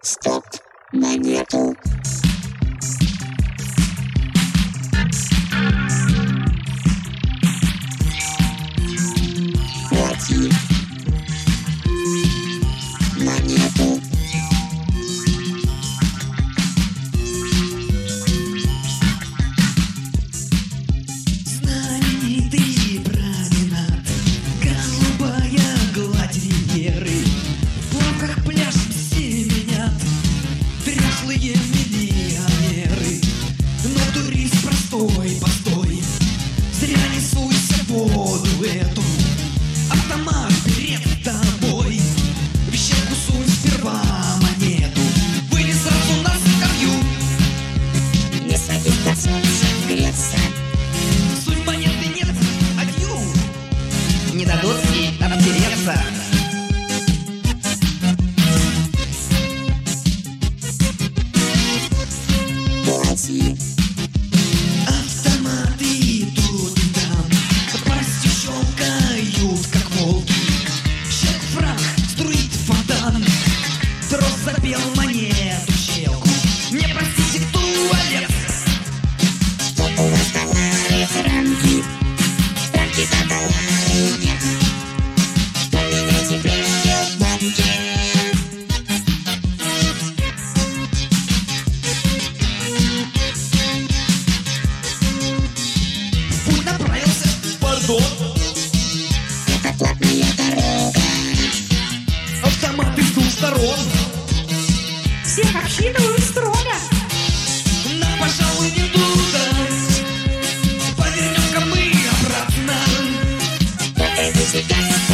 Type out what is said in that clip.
Стоп, монету. Плати монету. Знаменитый променад, голубая гладь Венеры, в плавках пляж все менят дряхлые миллионеры. Но турист простой, постой, зря не суйся в воду эту. Автомат перед тобой, в щелку сунь сперва монету. Вылез сразу на скамью, Не садись на солнце греться. суть монеты нет, адью. Не дадут ей обтереться. Плати Автоматы тут и там, пасти щелкают, как волки. Щелк фраг, струит фонтан, трос запел монету в щелку. Не простите, туалет. что у вас доллары рамки. Рамки-то доллары нет. Поменяйте прежде в банке. В путь направился, пардон. Это платная дорога. Автоматы с двух сторон. Всех обсчитываю строго. Нам, пожалуй, не туда. Повернем-ка мы обратно. Вот это сейчас